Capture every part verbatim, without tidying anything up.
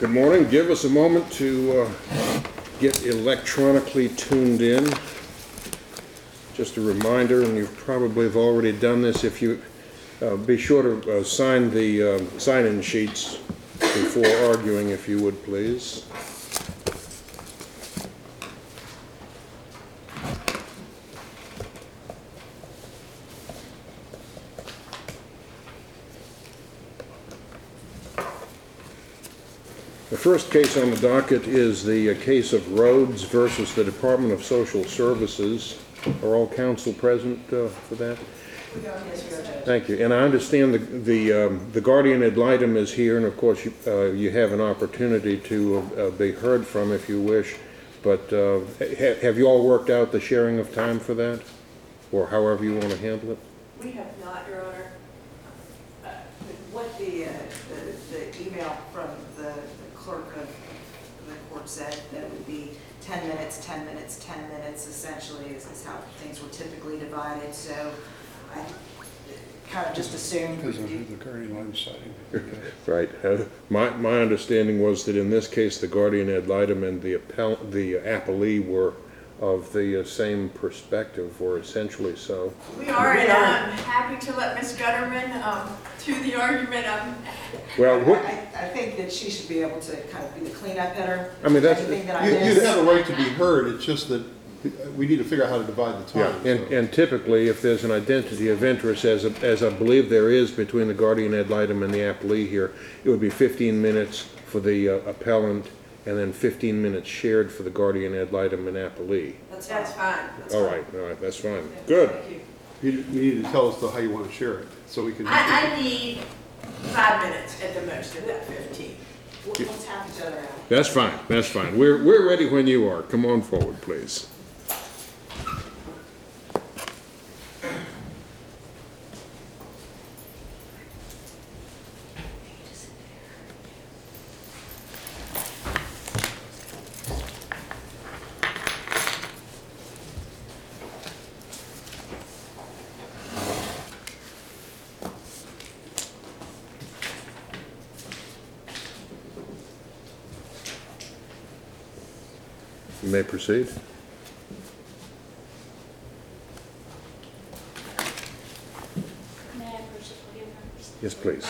Good morning. Give us a moment to uh, get electronically tuned in. Just a reminder, and you probably have already done this, if you uh, be sure to uh, sign the uh, sign-in sheets before arguing, if you would, please. The first case on the docket is the uh, case of Rhodes versus the Department of Social Services. Are all counsel present uh, for that? Thank you. And I understand the the, um, the guardian ad litem is here, and of course you, uh, you have an opportunity to uh, be heard from if you wish. But uh, ha have you all worked out the sharing of time for that, or however you want to handle it? We have not, Your Honor. Uh, what the, uh, the the email from the, the clerk of the court said that it would be ten minutes, ten minutes, ten minutes. Essentially, is, is how things were typically divided. So I kind of just assumed. Because of the guardian ad citing. Right. Uh, my my understanding was that in this case, the guardian ad litem and the appell the appellee were of the uh, same perspective, or essentially so. We are, and I'm happy to let Miz Gutterman um, to the argument. Um, Well, what, I, I think that she should be able to kind of be the cleanup hitter. I mean, that's- anything that I You- You'd miss. have a right to be heard, it's just that we need to figure out how to divide the yeah, time. and, so. and typically, if there's an identity of interest, as, a- as I believe there is between the guardian ad litem and the appellee here, it would be fifteen minutes for the uh, appellant, and then fifteen minutes shared for the guardian ad litem and appellee. That's That's fine. fine. That's All fine. right, all right, that's fine. Good. Thank you. You, you need to tell us though how you want to share it, so we can. I, I need five minutes at the most of that fifteen. We'll, we'll tap each other out. That's fine, that's fine. We're, we're ready when you are. Come on forward, please. You may proceed. May I proceed with your members? Yes, please.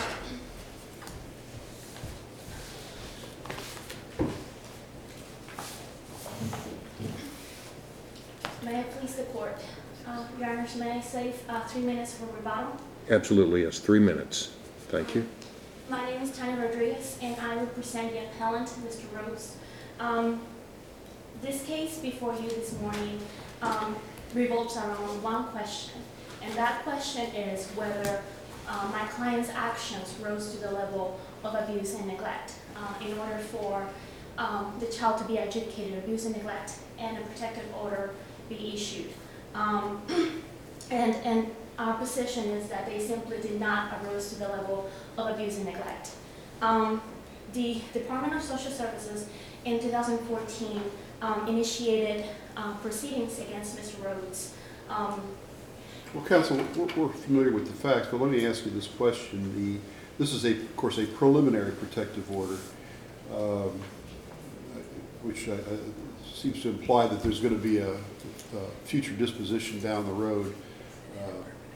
May I please the court? Uh, Your Honors, may I save uh, three minutes for rebuttal? Absolutely, yes, three minutes. Thank you. My name is Tanya Rodriguez, and I represent the appellant, Mister Rhodes. Um, this case before you this morning um, revolves around one question, and that question is whether uh, my client's actions rose to the level of abuse and neglect uh, in order for um, the child to be adjudicated abuse and neglect and a protective order be issued. Um, and, and our position is that they simply did not arose to the level of abuse and neglect. Um, the Department of Social Services in two thousand fourteen um, initiated uh, proceedings against Mister Rhodes. Um, Well, counsel, we're, we're familiar with the facts, but let me ask you this question. The, this is, a, of course, a preliminary protective order, um, which uh, uh, seems to imply that there's going to be a, a future disposition down the road. Uh,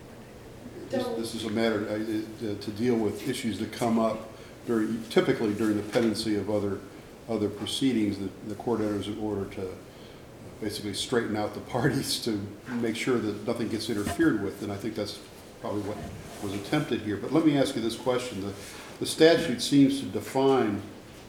this, this is a matter uh, uh, to deal with issues that come up during, typically during the pendency of other other proceedings. That the court enters an order to basically straighten out the parties to make sure that nothing gets interfered with, and I think that's probably what was attempted here. But let me ask you this question. The, the statute seems to define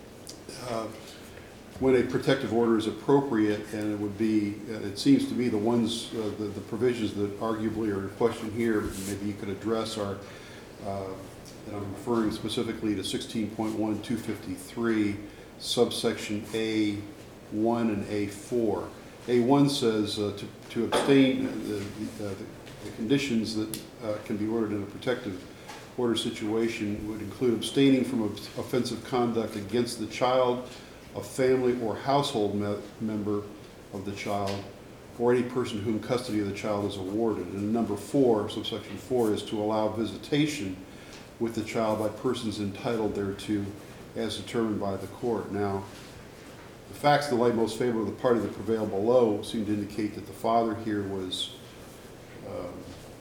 uh, when a protective order is appropriate, and it would be, uh, it seems to me the ones, uh, the, the provisions that arguably are in question here, maybe you could address are, uh, and I'm referring specifically to sixteen point one two fifty-three, subsection A one and A four. A one says uh, to, to abstain, uh, the, uh, the, the conditions that uh, can be ordered in a protective order situation would include abstaining from offensive conduct against the child, a family or household me member of the child, or any person whom custody of the child is awarded. And number four, subsection four, is to allow visitation with the child by persons entitled thereto as determined by the court. Now, the facts in the light most favorable to the party that prevailed below seem to indicate that the father here was, um,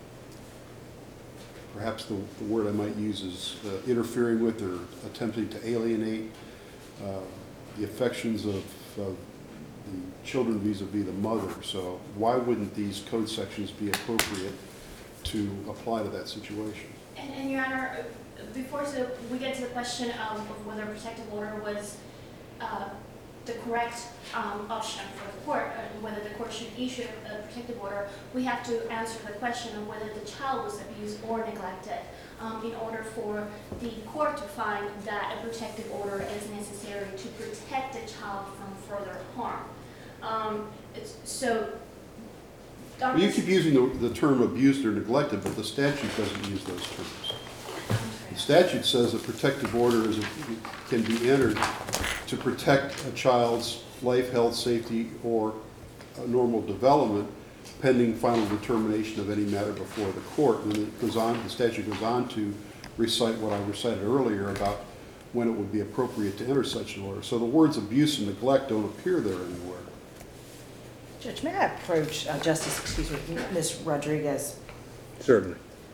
perhaps the, the word I might use is uh, interfering with or attempting to alienate uh, the affections of, of the children vis-a-vis the mother. So why wouldn't these code sections be appropriate to apply to that situation? And, and Your Honor, before so we get to the question of whether a protective order was uh, the correct um, option for the court, and whether the court should issue a protective order, we have to answer the question of whether the child was abused or neglected um, in order for the court to find that a protective order is necessary to protect the child from further harm. Um, it's, so, Well, you keep using the, the term abused or neglected, but the statute doesn't use those terms. The statute says a protective order is a, can be entered to protect a child's life, health, safety, or uh, normal development pending final determination of any matter before the court. And it goes on, the statute goes on to recite what I recited earlier about when it would be appropriate to enter such an order. So the words abuse and neglect don't appear there anywhere. Judge, may I approach uh, Justice, excuse me, Miz Rodriguez? Certainly.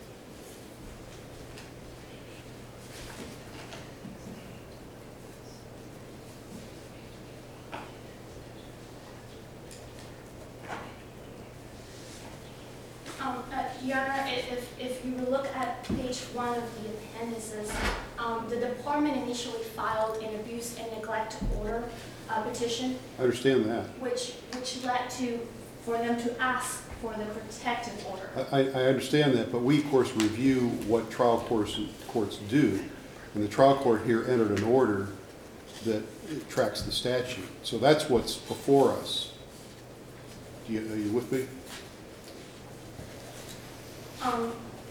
Um, uh, Your Honor, if, if- if you look at page one of the appendices, um, the department initially filed an abuse and neglect order uh, petition, I understand that. which, which led to, for them to ask for the protective order. I, I understand that, but we, of course, review what trial courts, courts do. And the trial court here entered an order that tracks the statute. So that's what's before us. Do you, are you with me? Um,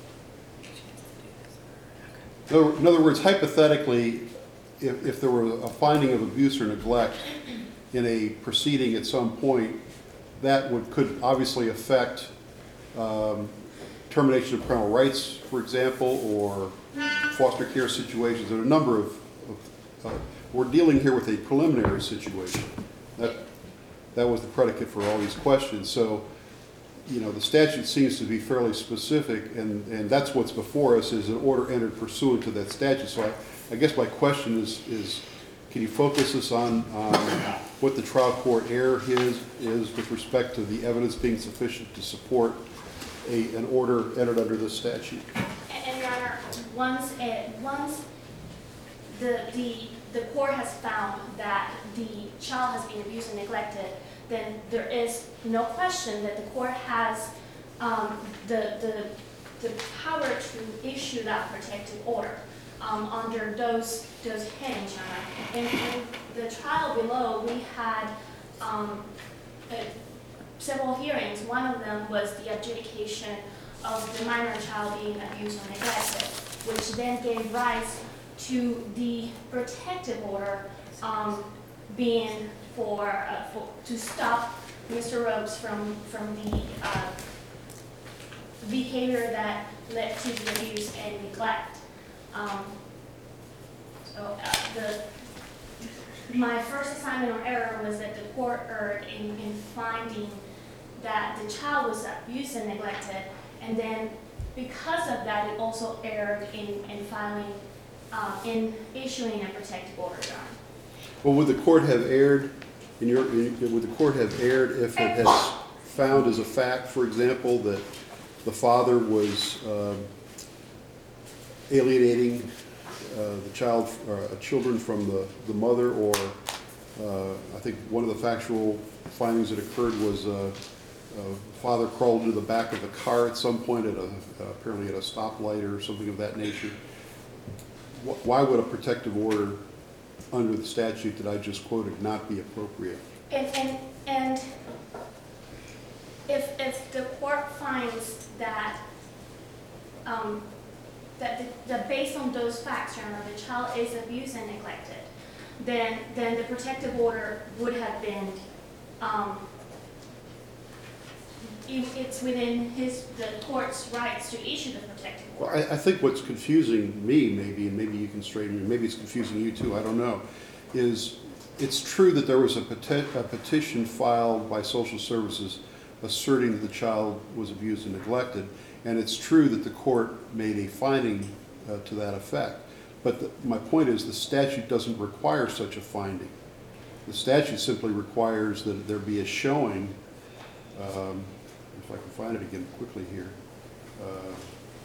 In other, in other words, hypothetically, if, if there were a finding of abuse or neglect in a proceeding at some point, that would, could obviously affect um, termination of parental rights, for example, or foster care situations. There are a number of, of uh, we're dealing here with a preliminary situation. That, that was the predicate for all these questions. So, you know, the statute seems to be fairly specific, and, and that's what's before us is an order entered pursuant to that statute. So I, I guess my question is, is can you focus us on um, what the trial court error is, is with respect to the evidence being sufficient to support a, an order entered under this statute? And, and Your Honor, once it, once the, the, the court has found that the child has been abused and neglected, then there is no question that the court has um, the, the, the power to issue that protective order um, under those, those headings, Your Honor. In, in the trial below, we had um, uh, several hearings. One of them was the adjudication of the minor child being abused or neglected, which then gave rise to the protective order um, being for, uh, for to stop Mister Rhodes from from the uh, behavior that led to the abuse and neglect. Um, so uh, the my first assignment or error was that the court erred in, in finding that the child was abused and neglected, and then because of that, it also erred in in filing uh, in issuing a protective order. Well, would the court have erred, in your, would the court have erred if it has found as a fact, for example, that the father was um, alienating uh, the child, uh, children from the, the mother, or uh, I think one of the factual findings that occurred was uh, uh, father crawled into the back of the car at some point at a, uh, apparently at a stoplight or something of that nature. Wh- Why would a protective order under the statute that I just quoted not be appropriate? And, and, and if, if the court finds that, um, that, the, that based on those facts, Your Honor, the child is abused and neglected, then, then the protective order would have been, um, it, it's within his, the court's rights to issue the protective Well, order. I, I think what's confusing me, maybe, and maybe you can straighten me, maybe it's confusing you too, I don't know, is it's true that there was a, peti- a petition filed by social services asserting that the child was abused and neglected, and it's true that the court made a finding uh, to that effect. But the, my point is the statute doesn't require such a finding. The statute simply requires that there be a showing, um, if I can find it again quickly here, uh,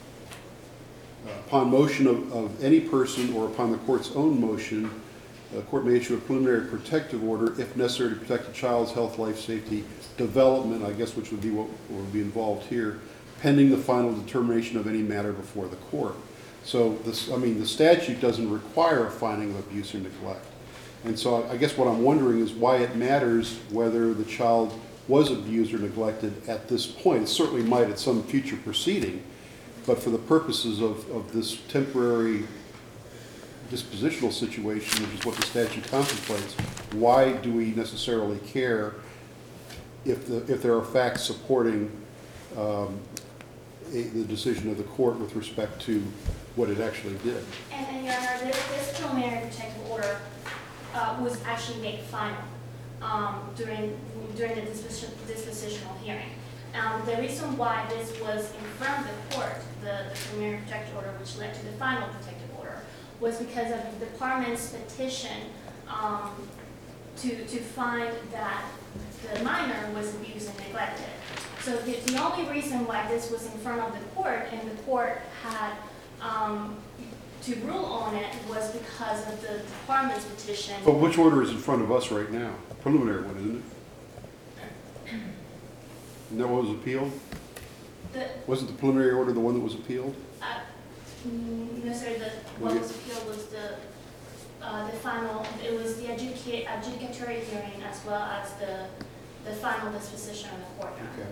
upon motion of, of any person or upon the court's own motion, the court may issue a preliminary protective order if necessary to protect the child's health, life, safety, development, I guess, which would be what would be involved here, pending the final determination of any matter before the court. So this, I mean, the statute doesn't require a finding of abuse or neglect. And so I guess what I'm wondering is why it matters whether the child was abused or neglected at this point. It certainly might at some future proceeding, but for the purposes of, of this temporary dispositional situation, which is what the statute contemplates, why do we necessarily care if, the, if there are facts supporting um, a, the decision of the court with respect to what it actually did? And, and Your Honor, this, this preliminary protective order uh, was actually made final um, during, during the disposition, dispositional hearing. Um, the reason why this was in front of the court, the, the preliminary protective order, which led to the final protective order, was because of the department's petition um, to, to find that the minor was abused and neglected. So the, the only reason why this was in front of the court and the court had um, to rule on it was because of the department's petition. But which order is in front of us right now? Preliminary one, isn't it? And that one was appealed? The, Wasn't the preliminary order the one that was appealed? uh, mm, no, sir, the, what was appealed was the, uh, the final, it was the adjudica- adjudicatory hearing as well as the, the final disposition of the court. Your Honor. Okay.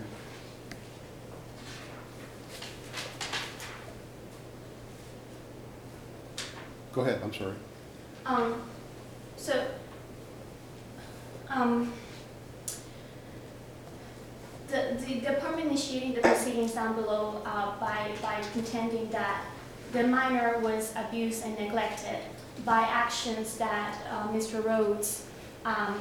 Go ahead, I'm sorry. Um, so, um, the, the department initiating the proceedings down below uh, by, by contending that the minor was abused and neglected by actions that uh, Mister Rhodes, um,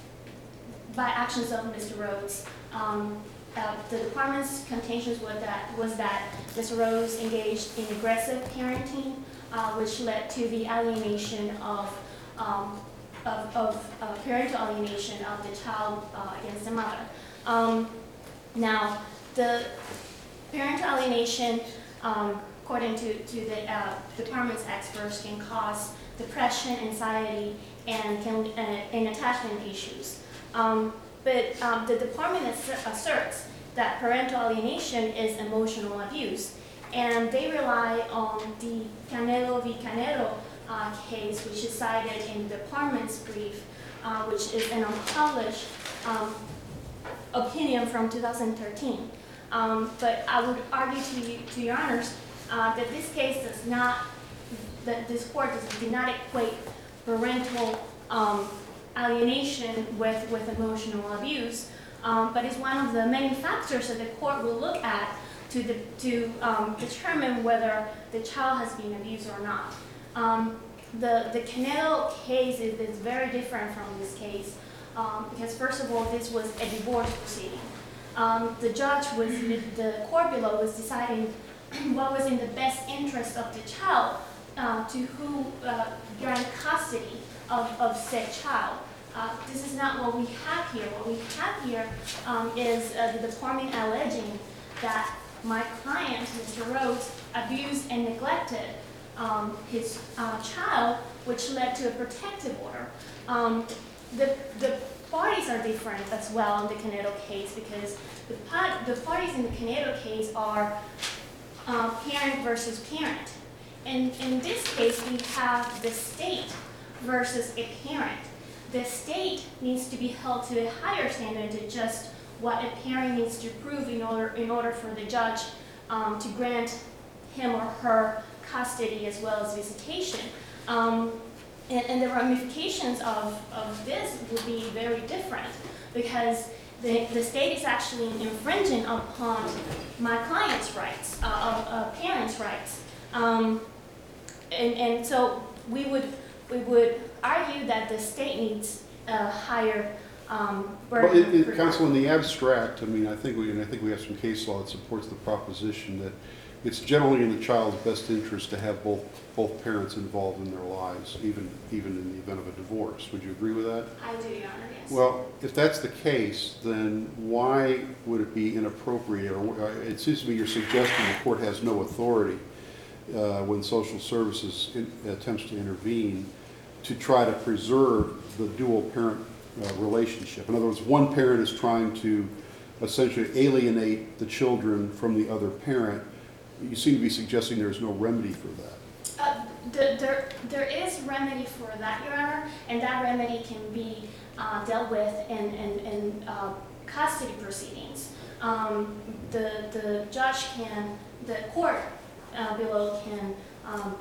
by actions of Mister Rhodes. Um, uh, the department's contentions was that, was that Mister Rhodes engaged in aggressive parenting, Uh, which led to the alienation of, um, of, of uh, parental alienation of the child uh, against the mother. Um, now, the parental alienation, um, according to, to the uh, department's experts, can cause depression, anxiety, and, can, uh, and attachment issues. Um, but um, the department asserts that parental alienation is emotional abuse. And they rely on the Canelo v. Canelo uh, case, which is cited in the department's brief, uh, which is an unpublished um, opinion from two thousand thirteen. Um, but I would argue to you, to your honors, uh, that this case does not, that this court does, did not equate parental um, alienation with, with emotional abuse, um, but it's one of the many factors that the court will look at to, the, to um, determine whether the child has been abused or not. Um, the, the Canelo case is, is very different from this case um, because first of all, this was a divorce proceeding. Um, the judge was, the court below was deciding what was in the best interest of the child uh, to who uh, grant custody of, of said child. Uh, this is not what we have here. What we have here um, is uh, the department alleging that my client, Mister Rhodes, abused and neglected um, his uh, child, which led to a protective order. Um, the, the parties are different as well in the Canelo case because the, the parties in the Canelo case are uh, parent versus parent. And in this case, we have the state versus a parent. The state needs to be held to a higher standard than just what a parent needs to prove in order, in order for the judge um, to grant him or her custody as well as visitation. Um, and, and the ramifications of, of this would be very different because the, the state is actually infringing upon my client's rights, uh, of, of parents' rights. Um, and, and so we would, we would argue that the state needs a higher um, Well, burden. it, it, for- counsel, in the abstract, I mean, I think we, and I think we have some case law that supports the proposition that it's generally in the child's best interest to have both, both parents involved in their lives, even, even in the event of a divorce. Would you agree with that? I do, Your Honor, yes. Well, if that's the case, then why would it be inappropriate, or uh, it seems to me you're suggesting the court has no authority uh, when social services in- attempts to intervene to try to preserve the dual parent uh, relationship. In other words, one parent is trying to essentially alienate the children from the other parent. You seem to be suggesting there's no remedy for that. Uh, the, there, there is remedy for that, Your Honor, and that remedy can be uh, dealt with in, in, in uh, custody proceedings. Um, the, the judge can, the court uh, below can um,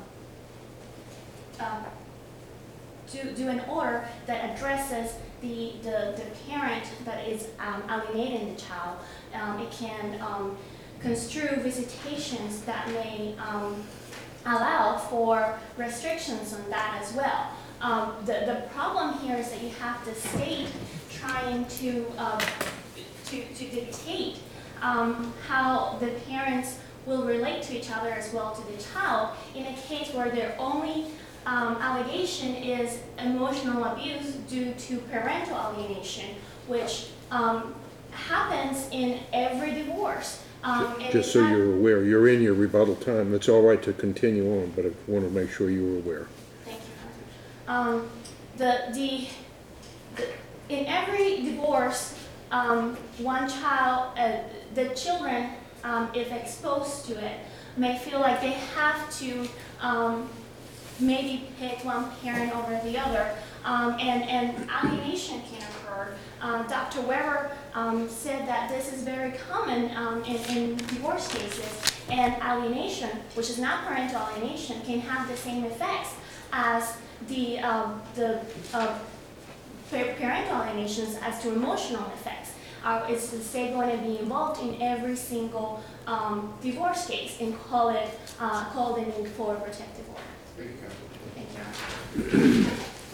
uh, do, do an order that addresses the, the, the parent that is um, alienating the child. Um, it can um, construe visitations that may um, allow for restrictions on that as well. Um, the, the problem here is that you have the state trying to, uh, to, to dictate um, how the parents will relate to each other as well to the child in a case where their only um, allegation is emotional abuse due to parental alienation, which um, happens in every divorce. Um, and Just it's so not- you're aware, you're in your rebuttal time. It's all right to continue on, but I want to make sure you were aware. Thank you. Um, the, the, the, in every divorce, um, one child, uh, the children, um, if exposed to it, may feel like they have to um, maybe pick one parent over the other, um, and, and alienation can occur. Um, Doctor Weber um, said that this is very common um, in, in divorce cases, and alienation, which is not parental alienation, can have the same effects as the, um, the uh, pa- parental alienations as to emotional effects. Uh, is the state going to be involved in every single um, divorce case and call it, uh, call the need for a protective order? Thank you, counsel. Thank you.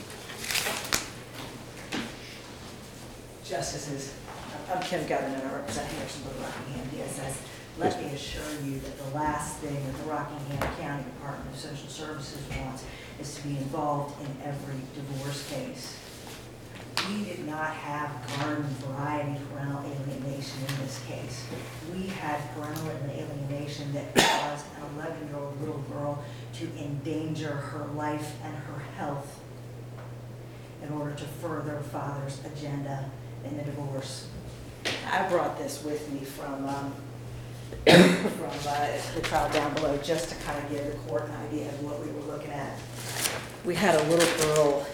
Justices, I'm Kim Gutterman, I represent Harrisonburg, Rockingham, D S S. Let me assure you that the last thing that the Rockingham County Department of Social Services wants is to be involved in every divorce case. We did not have garden variety parental alienation in this case. We had parental alienation that caused an eleven-year-old little girl to endanger her life and her health in order to further father's agenda in the divorce. I brought this with me from, um, from uh, the trial down below, just to kind of give the court an idea of what we were looking at. We had a little girl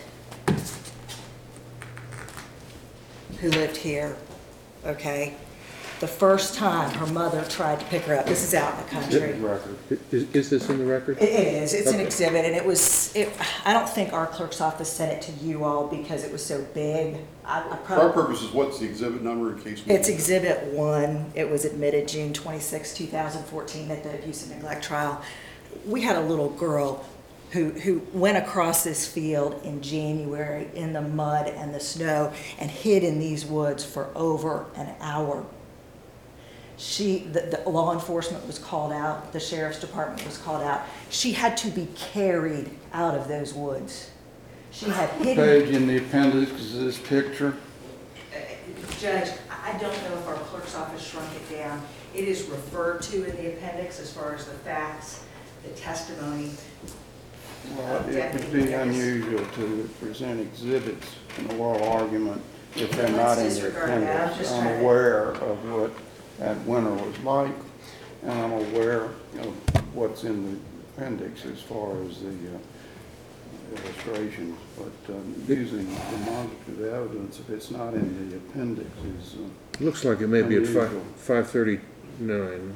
who lived here, okay? The first time her mother tried to pick her up, this is out in the country. Record. Is, is this in the record? It it is, it's an Okay. exhibit, and it was, it, I don't think our clerk's office sent it to you all because it was so big. I, I For our probably, purposes, what's the exhibit number in case we? it's exhibit one, it was admitted June twenty-sixth, two thousand fourteen at the abuse and neglect trial. We had a little girl who, who went across this field in January in the mud and the snow and hid in these woods for over an hour. She, the, the law enforcement was called out, the sheriff's department was called out. She had to be carried out of those woods. She had hidden. Page in the appendix is this picture. Uh, Judge, I I don't know if our clerk's office shrunk it down. It is referred to in the appendix as far as the facts, the testimony. Well, it would be unusual to present exhibits in a oral argument if they're not in Let's the disregard that. I'm appendix. just I'm trying to- aware of what that winter was like, and I'm aware of what's in the appendix as far as the uh, illustrations, but um, using demonstrative evidence, if it's not in the appendix, is uh, Looks like it may be at five, Unusual. five thirty-nine.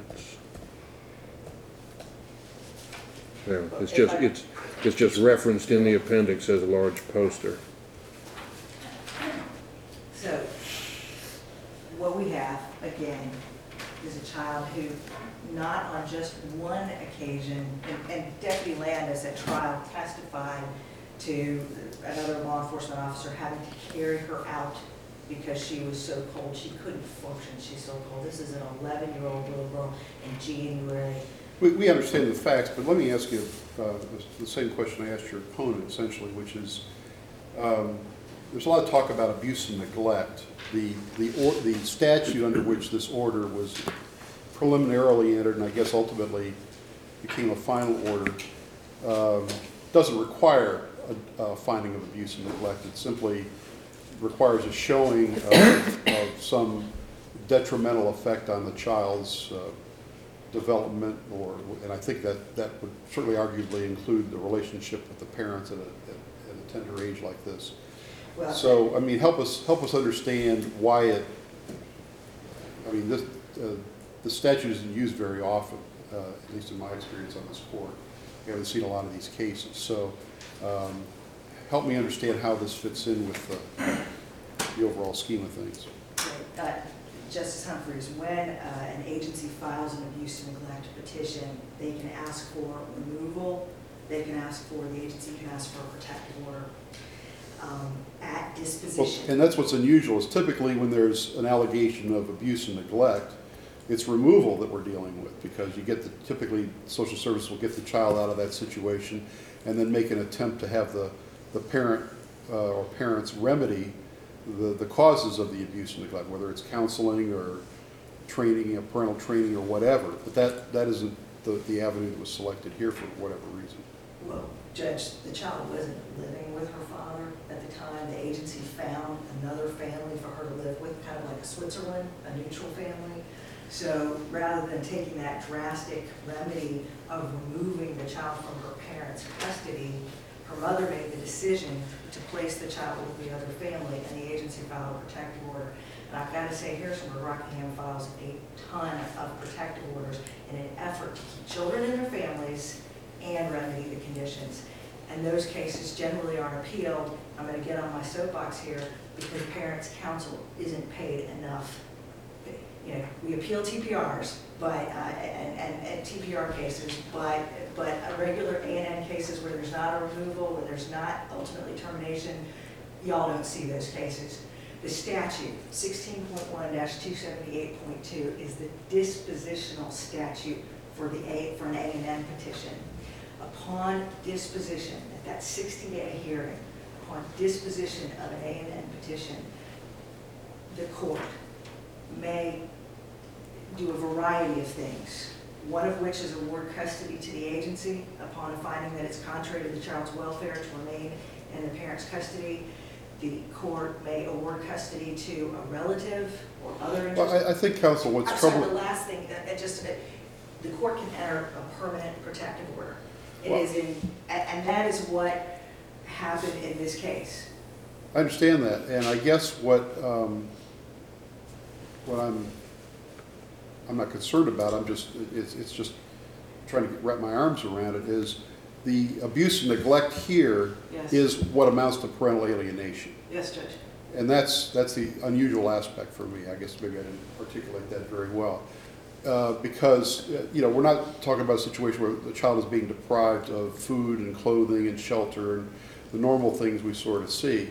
Yeah, it's just, it's, it's just referenced in the appendix as a large poster. So, we have, again, is a child who, not on just one occasion, and, and Deputy Landis at trial testified to another law enforcement officer having to carry her out because she was so cold, she couldn't function, she's so cold. This is an eleven-year-old little girl in January. We, we understand the facts, but let me ask you uh, the, the same question I asked your opponent, essentially, which is, um, there's a lot of talk about abuse and neglect. The, the, or, the statute under which this order was preliminarily entered, and I guess ultimately became a final order, um, doesn't require a, a finding of abuse and neglect. It simply requires a showing of, of some detrimental effect on the child's uh, development, or, and I think that that would certainly arguably include the relationship with the parents at a, at, at a tender age like this. Well, So, I mean, help us help us understand why it. I mean, this uh, the statute isn't used very often, uh, at least in my experience on this court. We haven't seen a lot of these cases, so um, help me understand how this fits in with the, the overall scheme of things. Uh, Justice Humphreys, when uh, an agency files an abuse and neglect petition, they can ask for removal, they can ask for, the agency can ask for a protective order um, at Well, disposition. and that's what's unusual, is typically when there's an allegation of abuse and neglect, it's removal that we're dealing with, because you get the, typically social services will get the child out of that situation and then make an attempt to have the, the parent uh, or parents remedy the, the causes of the abuse and neglect, whether it's counseling or training, you know, parental training or whatever. But that, that isn't the, the avenue that was selected here for whatever reason. Well, Judge, the child wasn't living with her father at the time. The agency found another family for her to live with, kind of like a Switzerland, a neutral family. So rather than taking that drastic remedy of removing the child from her parents' custody, her mother made the decision to place the child with the other family, and the agency filed a protective order. And I've got to say, Harrisonburg Rockingham files a ton of protective orders in an effort to keep children in their families and remedy the conditions. And those cases generally aren't appealed. I'm going to get on my soapbox here because parents' counsel isn't paid enough. You know, we appeal T P Rs, but uh, and, and, and T P R cases, but but a regular A and N cases where there's not a removal, where there's not ultimately termination, y'all don't see those cases. The statute, sixteen point one two seventy-eight point two, is the dispositional statute for the A for an A and N petition. Upon disposition, at that sixty-day hearing, upon disposition of an A and N petition, the court may do a variety of things, one of which is award custody to the agency upon a finding that it's contrary to the child's welfare to remain in the parent's custody. The court may award custody to a relative or other interest. Well, I, I think, counsel, what's I'm sorry, the troubling. last thing, uh, uh, just, uh, the court can enter a permanent protective order. It Well- is in, a- and that is what happened in this case. I understand that, and I guess what um, what I'm I'm not concerned about. I'm just it's it's just trying to get, wrap my arms around it. Is the abuse and neglect here Yes. is what amounts to parental alienation, Yes, Judge. and that's that's the unusual aspect for me. I guess maybe I didn't articulate that very well, uh, because uh, you know we're not talking about a situation where the child is being deprived of food and clothing and shelter and the normal things we sort of see.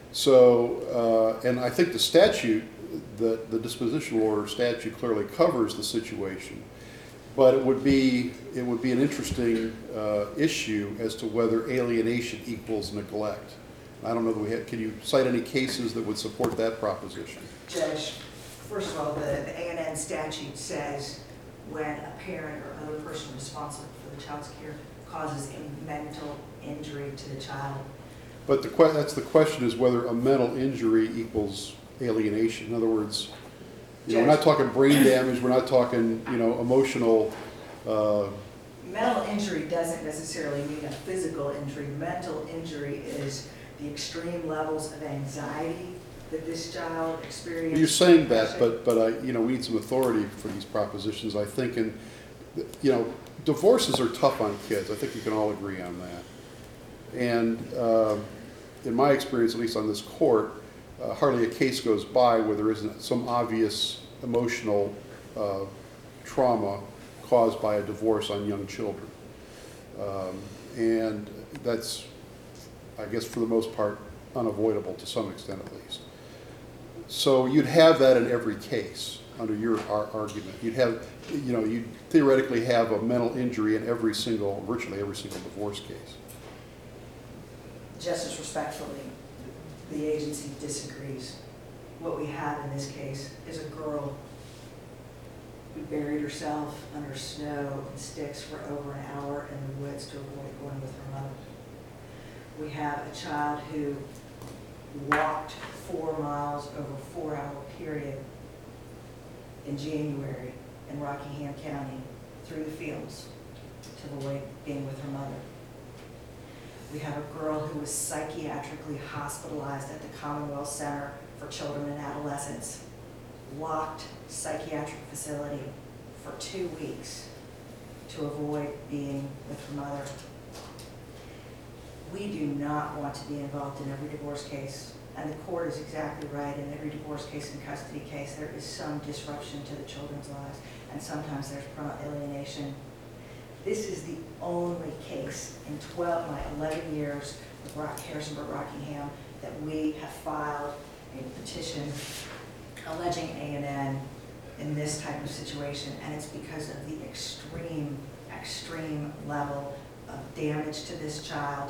So, uh, and I think the statute, the, the dispositional order statute clearly covers the situation, but it would be, it would be an interesting uh, issue as to whether alienation equals neglect. I don't know that we have, can you cite any cases that would support that proposition? Judge, first of all, the, the A and N statute says when a parent or other person responsible for the child's care causes a mental injury to the child. But the que, that's the question, is whether a mental injury equals alienation. In other words, you know, we're not talking brain damage, we're not talking, you know, emotional, uh, Mental injury doesn't necessarily mean a physical injury. Mental injury is the extreme levels of anxiety that this child experienced. you're saying that, but, but I, you know, we need some authority for these propositions, I think, and, you know, divorces are tough on kids. I think you can all agree on that. And uh, in my experience, at least on this court, uh, hardly a case goes by where there isn't some obvious emotional uh, trauma caused by a divorce on young children. Um, and that's, I guess for the most part, unavoidable to some extent at least. So you'd have that in every case under your ar- argument. You'd have, you know, you'd theoretically have a mental injury in every single, virtually every single divorce case. Just as respectfully, the agency disagrees. What we have in this case is a girl who buried herself under snow and sticks for over an hour in the woods to avoid going with her mother. We have a child who walked four miles over a four-hour period in January in Rockingham County through the fields to avoid being with her mother. We have a girl who was psychiatrically hospitalized at the Commonwealth Center for Children and Adolescents, locked psychiatric facility for two weeks to avoid being with her mother. We do not want to be involved in every divorce case, and the court is exactly right. In every divorce case and custody case, there is some disruption to the children's lives, and sometimes there's parental alienation. This is the only case in twelve, my eleven years with Rock, Harrisonburg, Rockingham, that we have filed a petition alleging A and N in this type of situation, and it's because of the extreme, extreme level of damage to this child,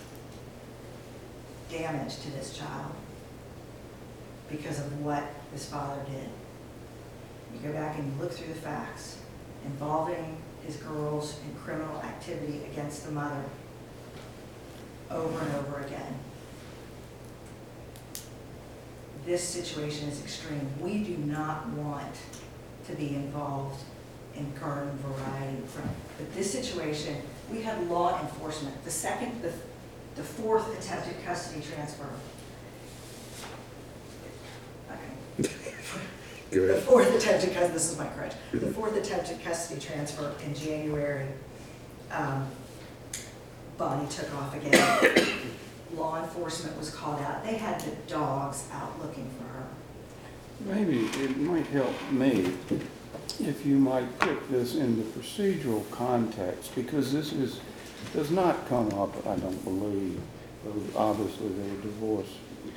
damage to this child because of what this father did. You go back and you look through the facts involving his girls in criminal activity against the mother over and over again. This situation is extreme. We do not want to be involved in garden variety crime. But this situation, we had law enforcement. The second, the, the fourth attempted custody transfer. Okay. Go The ahead. fourth attempted custody, this is my crutch. The fourth attempted custody transfer in January, um, Bonnie took off again. Law enforcement was called out. They had the dogs out looking for her. Maybe it might help me if you might put this in the procedural context, because this is, does not come up, I don't believe, obviously they were divorce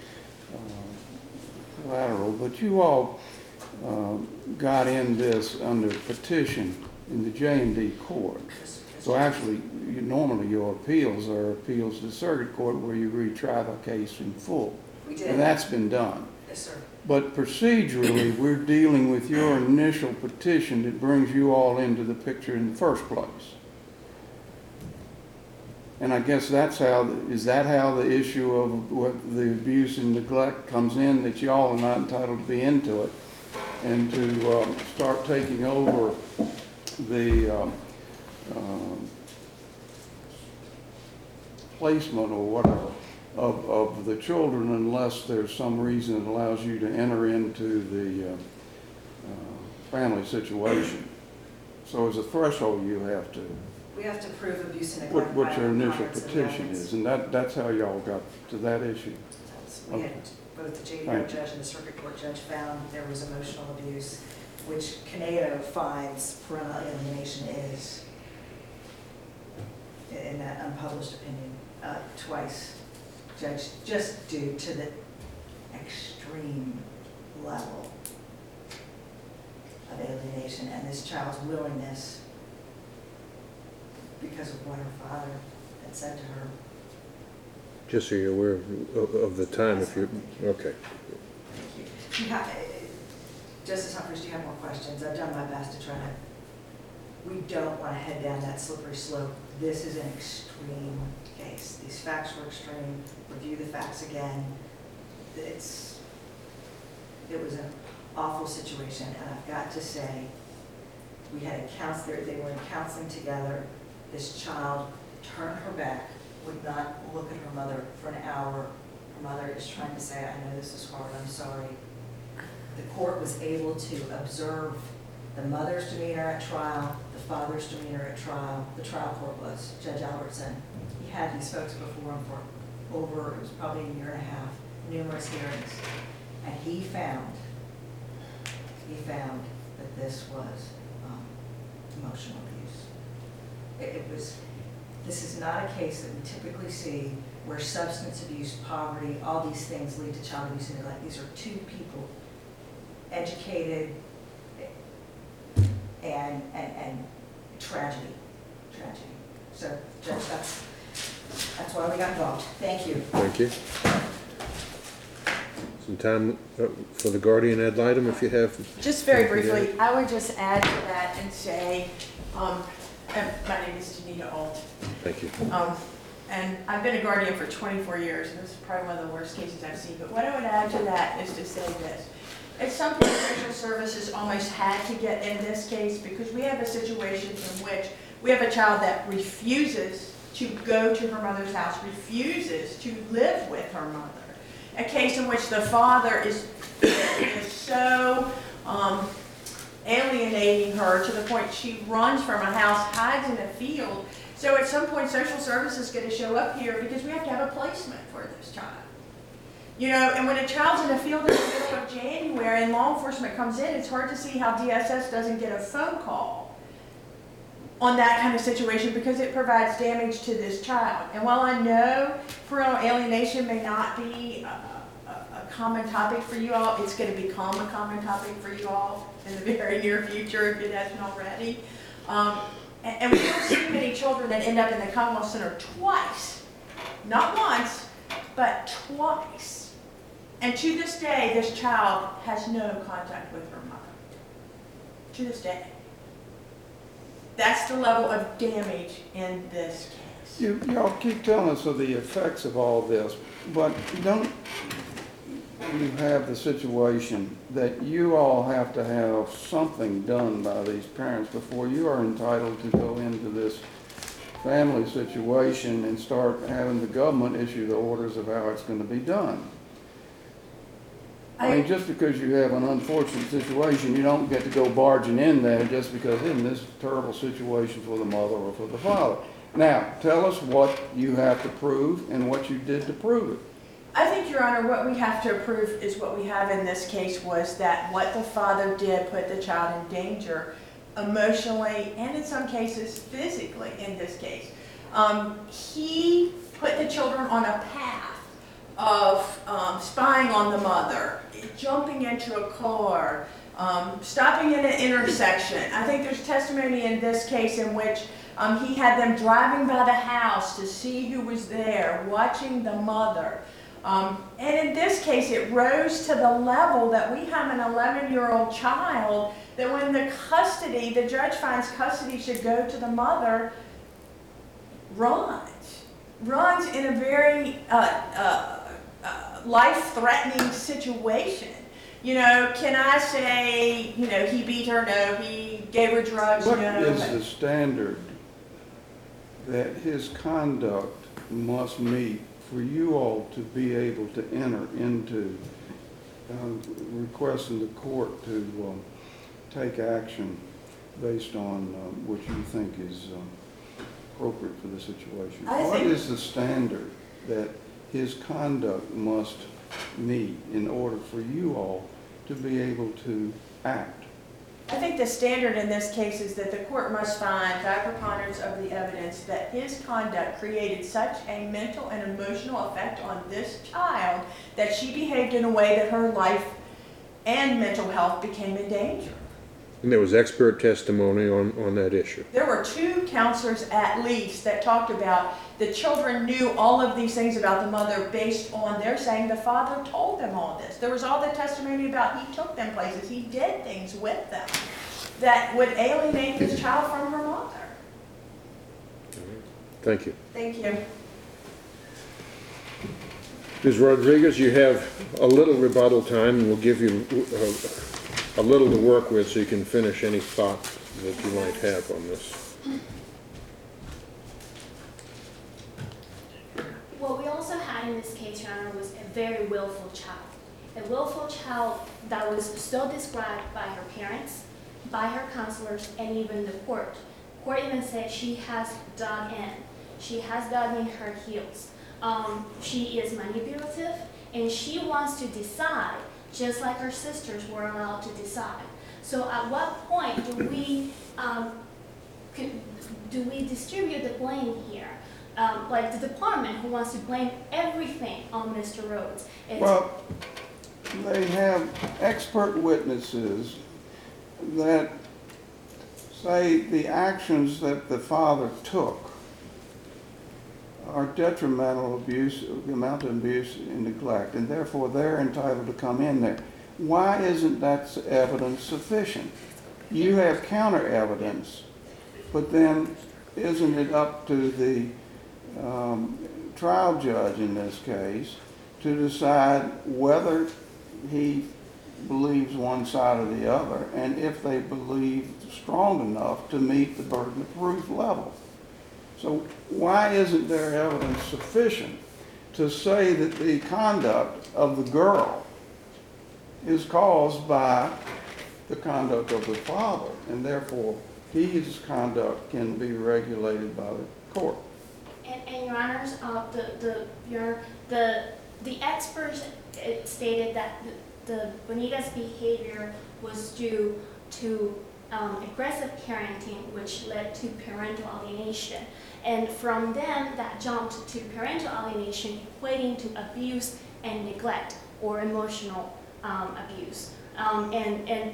uh, collateral, but you all uh, got in this under petition in the J and D court. So actually, you, normally your appeals are appeals to the circuit court where you retry the case in full. We did. And that's been done. Yes, sir. But procedurally, we're dealing with your initial petition that brings you all into the picture in the first place. And I guess that's how, is that how the issue of what the abuse and neglect comes in, that y'all are not entitled to be into it, and to uh, start taking over the um, um, placement or whatever of, of the children, unless there's some reason that allows you to enter into the uh, uh, family situation. So as a threshold, you have to, We have to prove abuse and what, neglect. what by your initial preponderance of the petition evidence. is, and that, that's how y'all got to that issue. We had Okay. both the J D R Thank you. judge and the circuit court judge found there was emotional abuse, which Canado finds parental alienation is, in that unpublished opinion, uh, twice. Judge, just due to the extreme level of alienation and this child's willingness because of what her father had said to her. Just so you're aware of, of the time, if you're, okay. Thank you. Do you have, uh, Justice Humphries, do you have more questions? I've done my best to try to, we don't want to head down that slippery slope. This is an extreme case. These facts were extreme. Review the facts again. It's, it was an awful situation, and I've got to say, we had a counselor, they were in counseling together. This child turned her back, would not look at her mother for an hour. Her mother is trying to say, I know this is hard, I'm sorry. The court was able to observe the mother's demeanor at trial, the father's demeanor at trial. The trial court was, Judge Albertson. He had these folks before him for over, it was probably a year and a half, numerous hearings. And he found, he found that this was um, emotional abuse. It, it was, this is not a case that we typically see where substance abuse, poverty, all these things lead to child abuse and neglect. These are two people, educated and, and, and tragedy, tragedy. So, Judge, that's, that's why we got involved. Thank you. Thank you. Some time uh, for the guardian ad litem, if you have. Just very briefly, I would just add to that and say, um, and my name is Janita Alt. Thank you. Um, and I've been a guardian for twenty-four years, and this is probably one of the worst cases I've seen. But what I would add to that is to say this. At some point, social services almost had to get in this case because we have a situation in which we have a child that refuses to go to her mother's house, refuses to live with her mother. A case in which the father is, is so um, alienating her to the point she runs from a house, hides in a field. So at some point, social services is going to show up here because we have to have a placement for this child. You know, and when a child's in a field in the middle of January and law enforcement comes in, it's hard to see how D S S doesn't get a phone call on that kind of situation because it provides damage to this child. And while I know parental alienation may not be a, a, a common topic for you all, it's going to become a common topic for you all in the very near future if it hasn't already. Um, and, and we don't see many children that end up in the Commonwealth Center twice, not once, but twice. And to this day, this child has no contact with her mother. To this day. That's the level of damage in this case. You, y'all keep telling us of the effects of all this, but don't you have the situation that you all have to have something done by these parents before you are entitled to go into this family situation and start having the government issue the orders of how it's going to be done? I mean, just because you have an unfortunate situation, you don't get to go barging in there just because in this terrible situation for the mother or for the father. Now, tell us what you have to prove and what you did to prove it. I think, Your Honor, what we have to prove is what we have in this case was that what the father did put the child in danger emotionally and in some cases physically in this case. Um, he put the children on a path of um, spying on the mother, jumping into a car, um, stopping in an intersection. I think there's testimony in this case in which um, he had them driving by the house to see who was there, watching the mother. Um, and in this case, it rose to the level that we have an eleven-year-old child that when the custody, the judge finds custody should go to the mother, runs. Runs in a very uh, uh, uh, life-threatening situation. You know, can I say, you know, he beat her? No. He gave her drugs? What No. is the standard that his conduct must meet for you all to be able to enter into uh, requesting the court to um, take action based on um, what you think is um, appropriate for the situation? I What think- is the standard that his conduct must meet in order for you all to be able to act? I think the standard in this case is that the court must find, by preponderance of the evidence, that his conduct created such a mental and emotional effect on this child that she behaved in a way that her life and mental health became in danger. And there was expert testimony on, on that issue. There were two counselors at least that talked about the children knew all of these things about the mother based on their saying the father told them all this. There was all the testimony about he took them places, he did things with them that would alienate this child from her mother. Thank you. Thank you. Miz Rodriguez, you have a little rebuttal time, and we'll give you uh, a little to work with so you can finish any thought that you might have on this. What we also had in this case, Your Honor, was a very willful child. A willful child that was so described by her parents, by her counselors, and even the court. Court even said she has dug in. She has dug in her heels. Um, she is manipulative, and she wants to decide, just like her sisters were allowed to decide. So at what point do we, um, could- do we distribute the blame here? Um, like the department who wants to blame everything on Mister Rhodes. It's- Well, they have expert witnesses that say the actions that the father took are detrimental abuse, amount of abuse and neglect, and therefore they're entitled to come in there. Why isn't that evidence sufficient? You have counter evidence, but then isn't it up to the um, trial judge in this case to decide whether he believes one side or the other, and if they believe strong enough to meet the burden of proof level? So why isn't there evidence sufficient to say that the conduct of the girl is caused by the conduct of the father, and therefore his conduct can be regulated by the court? And, and Your Honors, uh, the, the, your, the, the experts uh, stated that the, the Bonita's behavior was due to um, aggressive parenting, which led to parental alienation. And from them, that jumped to parental alienation, equating to abuse and neglect or emotional um, abuse. Um, and and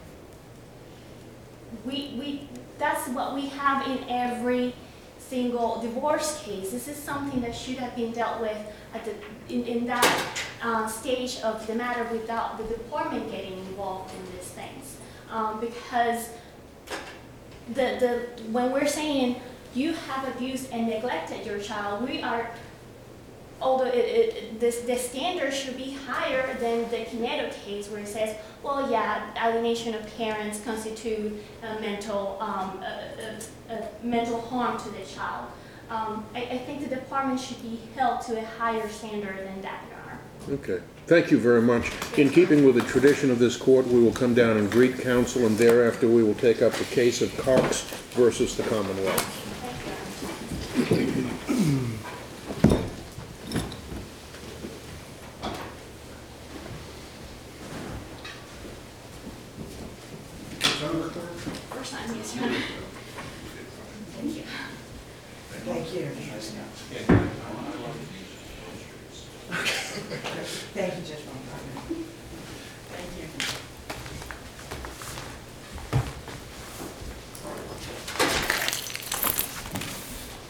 we, we, that's what we have in every single divorce case. This is something that should have been dealt with at the, in, in that uh, stage of the matter without the department getting involved in these things. Um, because the, the, when we're saying you have abused and neglected your child, we are, although it, it, this, the standard should be higher than the Kineto case where it says, well, yeah, alienation of parents constitute a mental, um, a, a, a mental harm to the child. Um, I, I think the department should be held to a higher standard than that, Your Honor. Okay. Thank you very much. In keeping with the tradition of this court, we will come down and greet counsel, and thereafter we will take up the case of Cox versus the Commonwealth. Thank you, Your Honor. First time, yes, Your Honor. Thank you. Thank you. Thank you, Judge Baumgartner. Thank you.